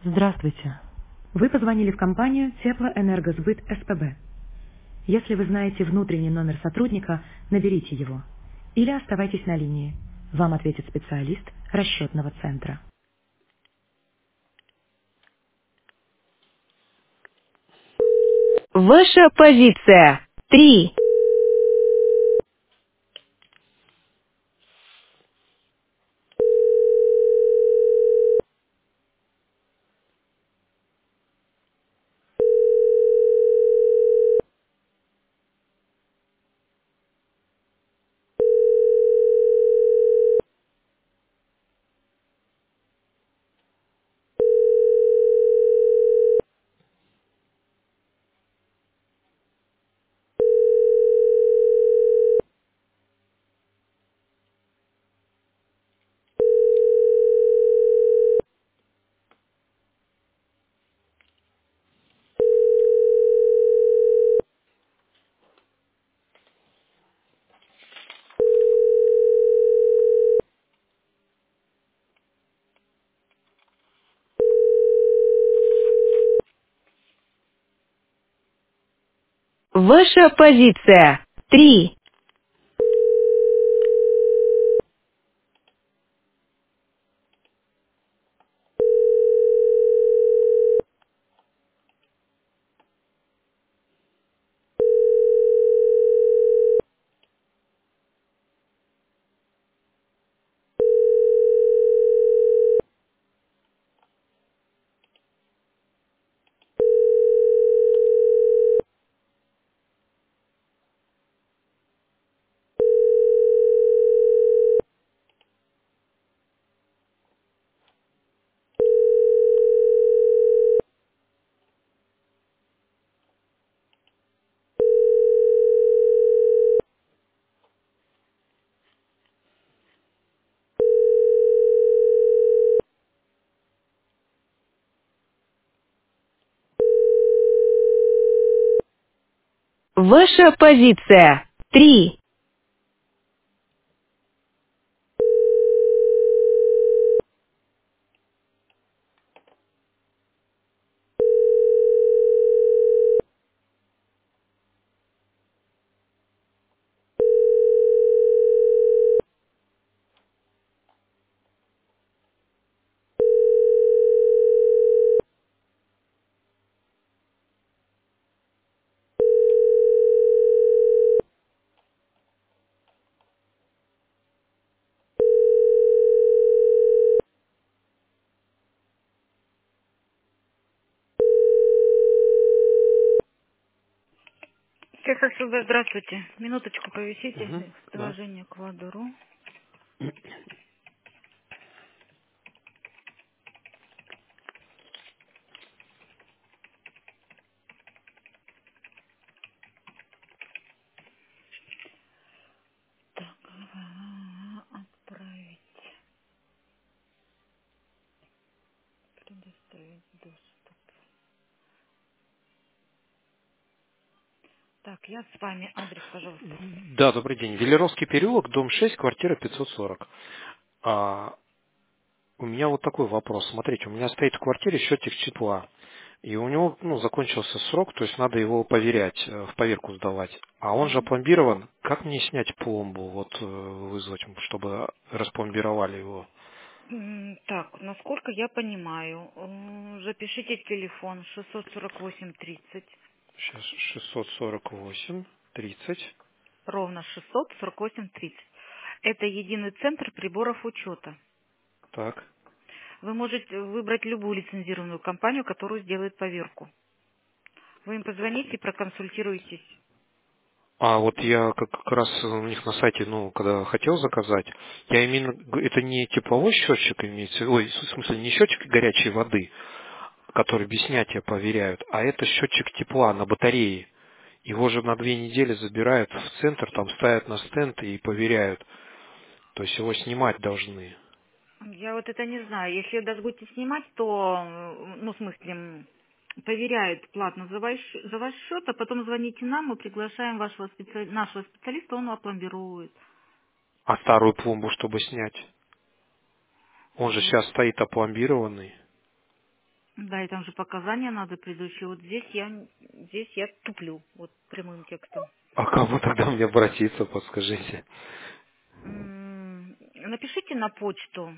Здравствуйте. Вы позвонили в компанию Теплоэнергосбыт СПБ. Если вы знаете внутренний номер сотрудника, наберите его. Или оставайтесь на линии. Вам ответит специалист расчетного центра. Ваша позиция. 3. Ваша позиция. 3. Ваша позиция. 3. Техасуда, здравствуйте. Минуточку Мгм. повисите. Да. Приложение к Ладуру. Так, отправить. Предоставить доступ. Так, я с вами. Адрес, пожалуйста. Да, добрый день. Велеровский переулок, дом 6, квартира 540. А, у меня вот такой вопрос. Смотрите, у меня стоит в квартире счетчик тепла. И у него закончился срок, то есть надо его поверять, в поверку сдавать. А он же Мгм. опломбирован. Как мне снять пломбу, вот вызвать, чтобы распломбировали его? Так, насколько я понимаю, запишите телефон 648-30, Сейчас 648, 30. ровно 648-30. Это единый центр приборов учета. Так. Вы можете выбрать любую лицензированную компанию, которая сделает поверку. Вы им позвоните и проконсультируетесь. А вот я как раз у них на сайте, когда хотел заказать, я именно, это не тепловой счетчик имеется, ой, в смысле не счетчик горячей воды, который без снятия проверяют, а это счетчик тепла на батарее. Его же на 2 недели забирают в центр, там ставят на стенд и проверяют. То есть его снимать должны. Я вот это не знаю. Если даже будете снимать, то, ну, в смысле, проверяют платно за ваш счет, а потом звоните нам, мы приглашаем нашего специалиста, он опломбирует. А старую пломбу, чтобы снять? Он же Вот. сейчас стоит опломбированный. Да, и там же показания надо предыдущие. Вот здесь я туплю, вот прямым текстом. А к кому тогда мне обратиться, подскажите? Напишите на почту.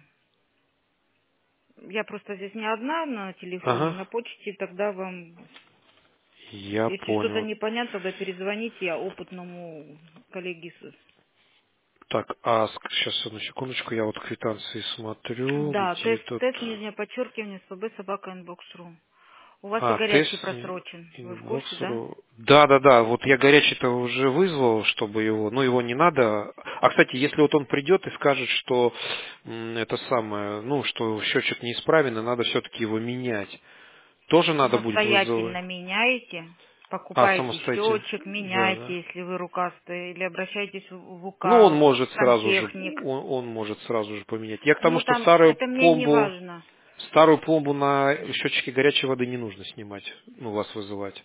Я просто здесь не одна на телефоне, Ага, на почте тогда вам, я если что-то понял. непонятно, тогда перезвоните, я опытному коллеге. Так, а сейчас, одну секундочку, я вот квитанции смотрю, Да, где тут... тест, нижнее подчеркивание, СПБ, собака, инбокс.ру. У вас и А, тест горячий просрочен. Вы в курсе, да? инбокс.ру. Да, вот я горячий-то уже вызвал, чтобы его, ну его не надо. А, кстати, если вот он придет и скажет, что это самое, ну, что счетчик неисправен, и надо все-таки его менять, тоже надо будет вызывать? Самостоятельно меняете, А, покупаете самостоятельно. счетчик, Да. меняйте, если вы рукастый, или обращайтесь в УК, Ну, он в может сразу же, сантехник. он может сразу же поменять. Я к тому, Ну, что там, это мне не важно. старую пломбу на счетчике горячей воды не нужно снимать, ну, вас вызывать.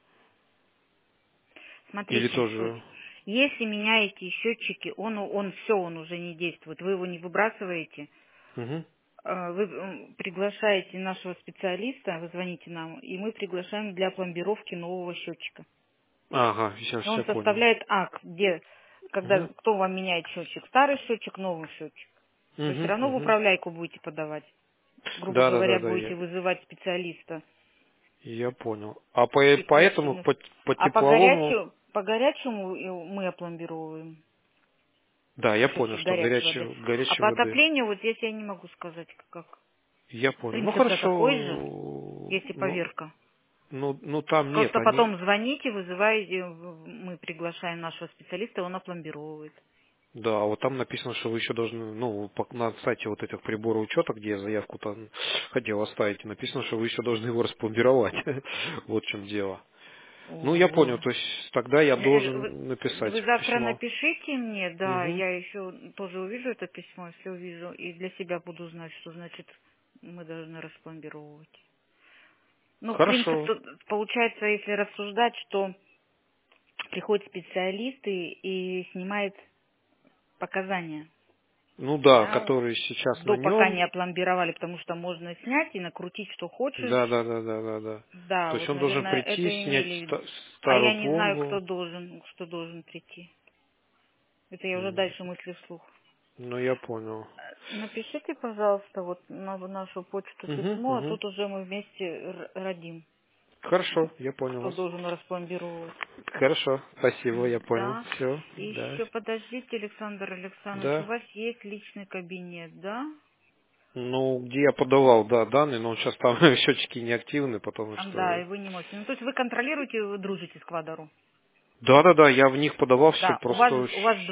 Или Смотрите, суть. тоже... Если меняете счетчики, он уже не действует, вы его не выбрасываете, Мгм. вы приглашаете нашего специалиста, вы звоните нам, и мы приглашаем для пломбировки нового счетчика. Ага, сейчас И он все понял. составляет акт, Мгм. кто вам меняет счетчик, старый счетчик, новый счетчик. Вы все Мгм, равно в мгм. управляйку будете подавать, грубо говоря, Да, будете вызывать специалиста. я понял. А И поэтому по А тепловому... по горячему мы опломбируем Да, я понял, счетчик что горячей воды. А горячей по воды. отоплению вот здесь я не могу сказать, как. Я понял. Ну Принцип-то такой же, хорошо. если поверка. Ну там нет, Просто они... потом звоните, вызываете, мы приглашаем нашего специалиста, он опломбирует. Да, вот там написано, что вы еще должны, ну, на сайте вот этих приборов учета, где я заявку там хотел оставить, написано, что вы еще должны его распломбировать. Вот в чем дело. Ну, я Ого. понял, то есть тогда я Вы должен написать вы завтра письмо. напишите мне, да, Угу. я еще тоже увижу это письмо, все увижу, и для себя буду знать, что значит мы должны распломбировать. Ну, принцип Хорошо. тут получается, если рассуждать, что приходит специалист и снимает показания, Ну да, да, который сейчас на пока не нем. опломбировали, потому что можно снять и накрутить, что хочешь. Да. Да, То есть вот, он должен наверное, прийти, это снять имели в виду. А я старую не знаю, пломбу. кто должен прийти. Это я уже М, дальше мысли вслух. Ну, я понял. Напишите, пожалуйста, вот на нашу почту письмо, а Угу. тут уже мы вместе родим, Хорошо, я понял кто вас. должен распломбировать. Хорошо, спасибо, я понял. Да. Все, И да. еще подождите, Александр Александрович, у Да. вас есть личный кабинет, да? Ну, где я подавал, да, данные, но сейчас там счетчики неактивны, потому Да, что... и вы не можете. Ну, то есть вы контролируете, вы дружите с Квадару? Да, я в них подавал все, Да, просто...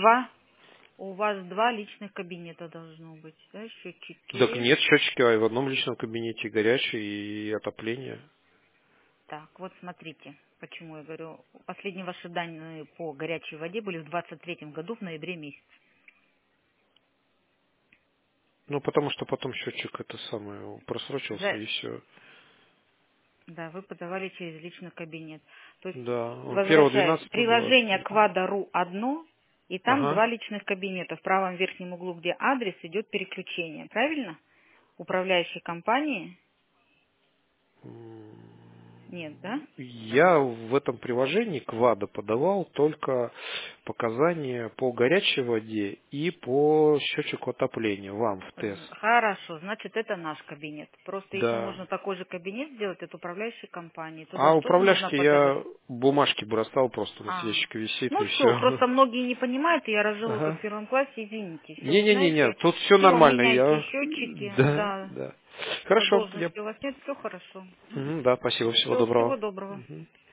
у вас два личных кабинета должно быть, да, Так счетчики. нет, счетчики а в одном личном кабинете горячее и отопление. Так, вот смотрите, почему я говорю. Последние ваши данные по горячей воде были в 23-м году в ноябре месяце. Ну, потому что потом счетчик это самое просрочился За- и все. Да, вы подавали через личный кабинет. То есть, Да, он возвращаясь, 1.12 по приложение 23. Квада.ру одно, и там Ага. два личных кабинета. В правом верхнем углу, где адрес, идет переключение. Правильно? Управляющей компании? М, Нет, да? Я в этом приложении Квада подавал только показания по горячей воде и по счетчику отопления вам в тест. Хорошо, значит, это наш кабинет. Просто если Да. можно такой же кабинет сделать, это управляющей компании. Туда А же тоже нужно управляшки подавать. я бумажки бросал, просто у нас А, ящик висит ну и все, все. просто многие не понимают, и я разжила как Ага. в первом классе, извините. Все, Не, знаете, тут все все, нормально, меняйте я... счетчики, да, Да. Хорошо, я... задолженности у вас нет, все хорошо. Да, спасибо, всего Все, всего доброго. доброго. Мгм.